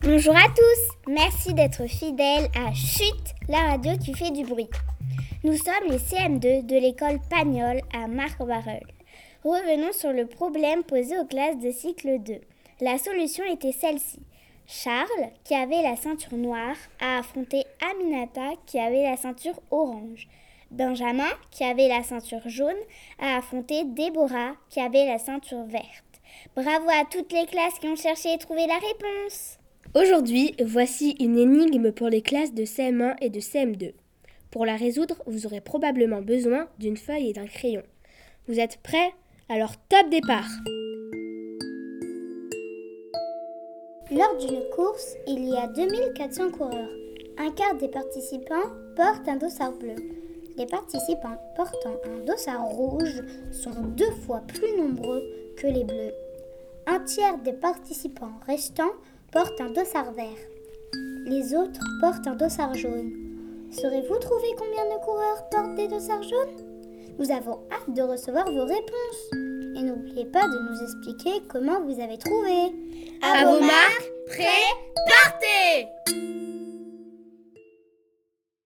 Bonjour à tous, merci d'être fidèles à Chut, la radio qui fait du bruit. Nous sommes les CM2 de l'école Pagnol à Marc-en-Barœul. Revenons sur le problème posé aux classes de cycle 2. La solution était celle-ci. Charles, qui avait la ceinture noire, a affronté Aminata, qui avait la ceinture orange. Benjamin, qui avait la ceinture jaune, a affronté Déborah, qui avait la ceinture verte. Bravo à toutes les classes qui ont cherché et trouvé la réponse. Aujourd'hui, voici une énigme pour les classes de CM1 et de CM2. Pour la résoudre, vous aurez probablement besoin d'une feuille et d'un crayon. Vous êtes prêts? Alors top départ! Lors d'une course, il y a 2400 coureurs. Un quart des participants portent un dossard bleu. Les participants portant un dossard rouge sont 2 fois plus nombreux que les bleus. Un tiers des participants restants portent un dossard vert. Les autres portent un dossard jaune. Saurez-vous trouver combien de coureurs portent des dossards jaunes? Nous avons hâte de recevoir vos réponses. Et n'oubliez pas de nous expliquer comment vous avez trouvé. À vos marques, prêts, partez!